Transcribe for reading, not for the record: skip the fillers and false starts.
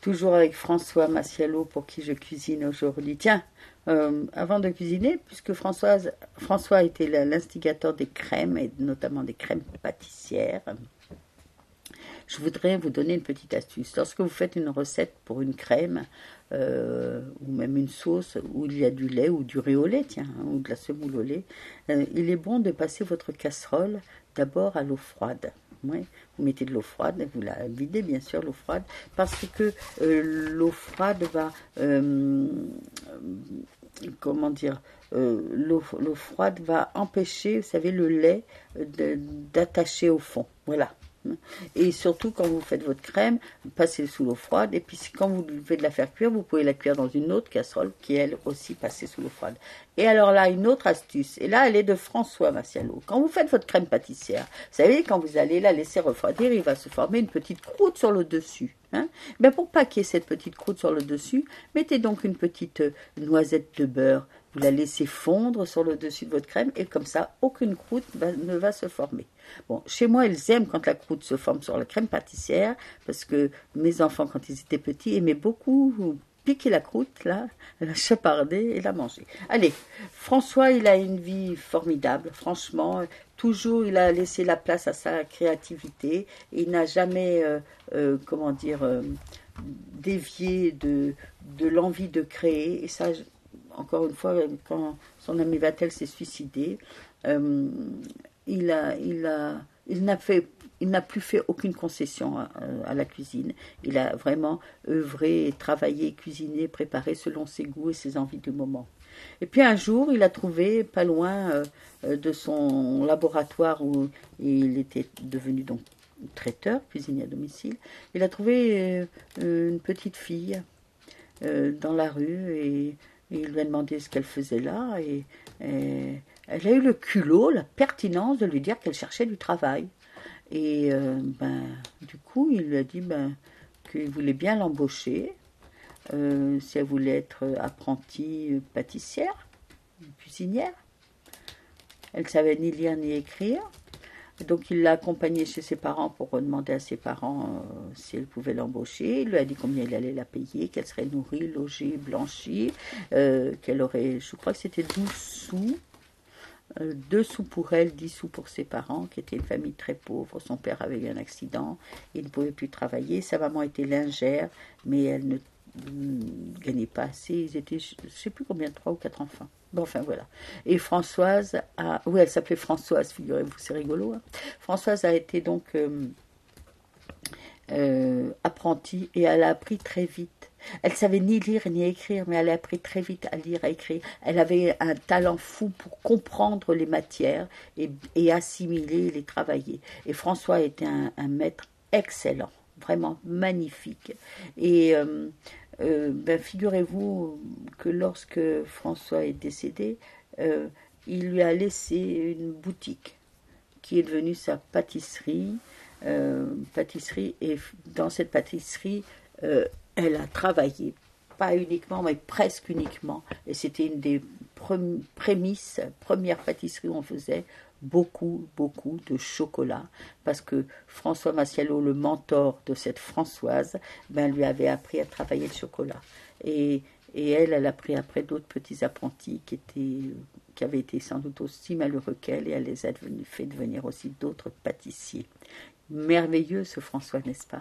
toujours avec François Massiello pour qui je cuisine aujourd'hui. Tiens, avant de cuisiner, puisque François était l'instigateur des crèmes, et notamment des crèmes pâtissières, je voudrais vous donner une petite astuce. Lorsque vous faites une recette pour une crème, ou même une sauce où il y a du lait ou du riz au lait, tiens, hein, ou de la semoule au lait, il est bon de passer votre casserole d'abord à l'eau froide. Ouais. Vous mettez de l'eau froide, vous la videz bien sûr l'eau froide, parce que l'eau froide va, comment dire, l'eau froide va empêcher, vous savez, le lait d'attacher au fond. Voilà. Et surtout, quand vous faites votre crème, passez sous l'eau froide. Et puis, quand vous devez la faire cuire, vous pouvez la cuire dans une autre casserole qui, elle, aussi passée sous l'eau froide. Et alors là, une autre astuce. Et là, elle est de François Massiello. Quand vous faites votre crème pâtissière, vous savez, quand vous allez la laisser refroidir, il va se former une petite croûte sur le dessus. Hein, ben pour pas qu'il y ait cette petite croûte sur le dessus, mettez donc une petite noisette de beurre. Vous la laissez fondre sur le dessus de votre crème et comme ça, aucune croûte ne va se former. Bon, chez moi, ils aiment quand la croûte se forme sur la crème pâtissière parce que mes enfants, quand ils étaient petits, aimaient beaucoup piquer la croûte, là, la chaparder et la manger. Allez, François, il a une vie formidable, franchement. Toujours, il a laissé la place à sa créativité. Il n'a jamais, comment dire, dévié de l'envie de créer. Et ça, encore une fois, quand son ami Vatel s'est suicidé, il n'a plus fait aucune concession à la cuisine. Il a vraiment œuvré, travaillé, cuisiné, préparé selon ses goûts et ses envies du moment. Et puis un jour, il a trouvé, pas loin de son laboratoire où il était devenu donc traiteur, cuisinier à domicile, il a trouvé une petite fille dans la rue et il lui a demandé ce qu'elle faisait là et elle a eu le culot, la pertinence de lui dire qu'elle cherchait du travail. Et du coup, il lui a dit qu'il voulait bien l'embaucher si elle voulait être apprentie pâtissière, cuisinière. Elle ne savait ni lire ni écrire. Donc il l'a accompagnée chez ses parents pour demander à ses parents si elle pouvait l'embaucher. Il lui a dit combien il allait la payer, qu'elle serait nourrie, logée, blanchie, qu'elle aurait, je crois que c'était 12 sous. 2 sous pour elle, 10 sous pour ses parents, qui étaient une famille très pauvre. Son père avait eu un accident, il ne pouvait plus travailler. Sa maman était lingère, mais elle ne gagnait pas assez. Ils étaient, je ne sais plus combien, 3 ou 4 enfants. Bon, enfin voilà. Et Françoise oui, elle s'appelait Françoise, figurez-vous, c'est rigolo. Hein. Françoise a été donc apprentie et elle a appris très vite. Elle savait ni lire ni écrire, mais elle a appris très vite à lire, à écrire. Elle avait un talent fou pour comprendre les matières et assimiler, les travailler. Et François était un maître excellent, vraiment magnifique. Et figurez-vous que lorsque François est décédé, il lui a laissé une boutique qui est devenue sa pâtisserie. Et dans cette pâtisserie, elle a travaillé, pas uniquement, mais presque uniquement. Et c'était une des premières pâtisseries où on faisait beaucoup de chocolat. Parce que François Massiello, le mentor de cette Françoise, lui avait appris à travailler le chocolat. Et elle a pris après d'autres petits apprentis qui avaient été sans doute aussi malheureux qu'elle, et elle les a fait devenir aussi d'autres pâtissiers. Merveilleux ce François, n'est-ce pas ?